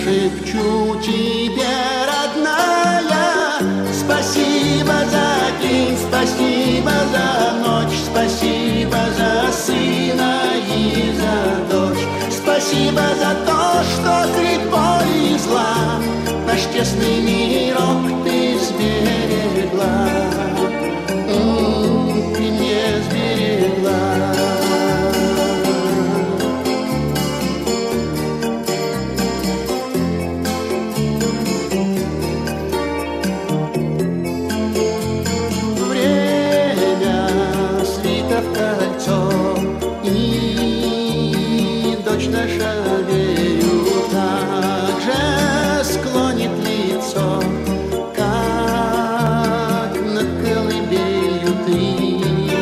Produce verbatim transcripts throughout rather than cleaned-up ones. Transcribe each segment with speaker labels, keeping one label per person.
Speaker 1: шепчу тебе, родная, спасибо за день, спасибо за ночь, спасибо за сына и за дочь. Спасибо за то, что средь боли и зла наш тесный мирок ты сберегла. М-м, ты мне сберегла. Время слито в кольцо, и дочь наша верю так же склонит лицо, как над колыбелью ты.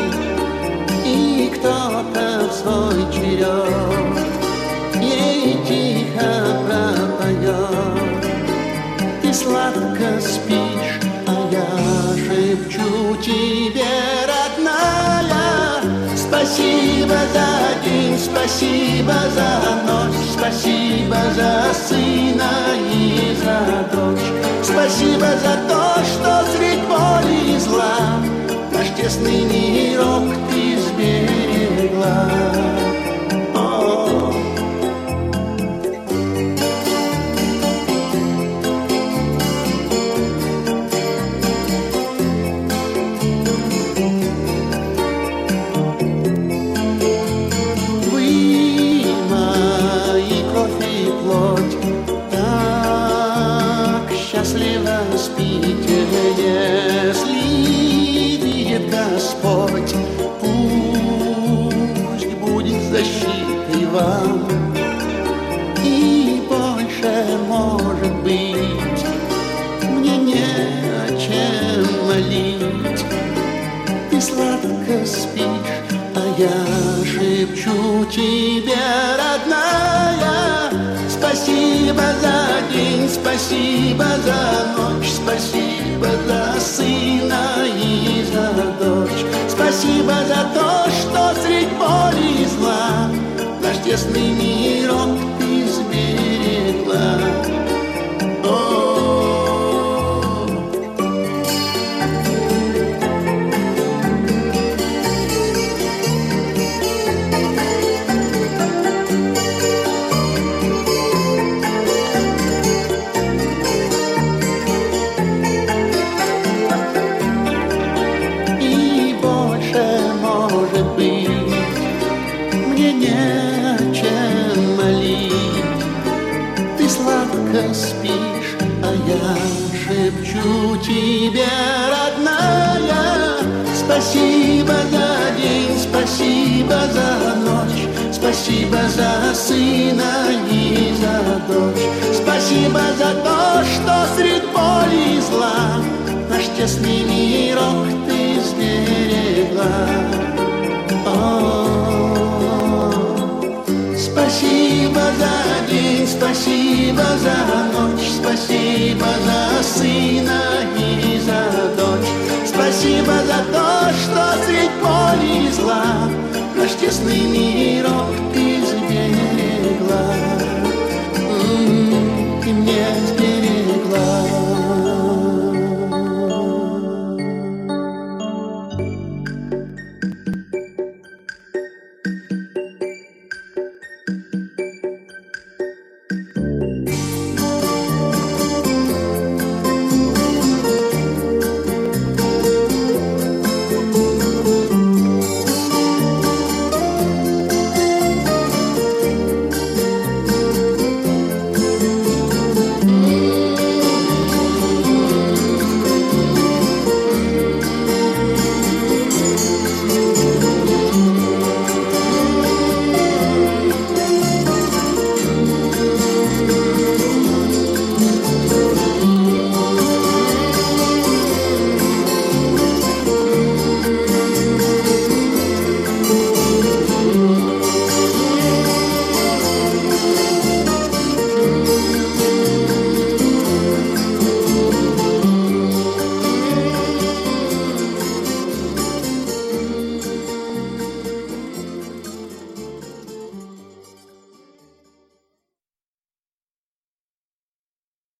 Speaker 1: И кто-то в свой черед ей тихо пропоет. Ты сладко спишь, а я шепчу тебе, родная, спасибо за день, спасибо за ночь, спасибо за сына и за дочь. Спасибо за то, что средь боли и зла наш тесный мирок ты сберегла. О-о-о. Счастливо спите, если видит Господь, пусть будет защитой вам. И больше, может быть, мне не о чем молить. Ты сладко спишь, а я шепчу тебе, родная, спасибо за день, спасибо за ночь, спасибо за сына и за дочь. Спасибо за то, что средь боли и зла наш тесный мирок ты сберегла. Спишь, а я шепчу тебе, родная, спасибо за день, спасибо за ночь, спасибо за сына и за дочь. Спасибо за то, что средь боли и зла наш тесный мирок ты сберегла. О-о-о. Спасибо за день, спасибо за ночь, спасибо за сына и за дочь. Спасибо за то, что средь боли и зла наш тесный мирок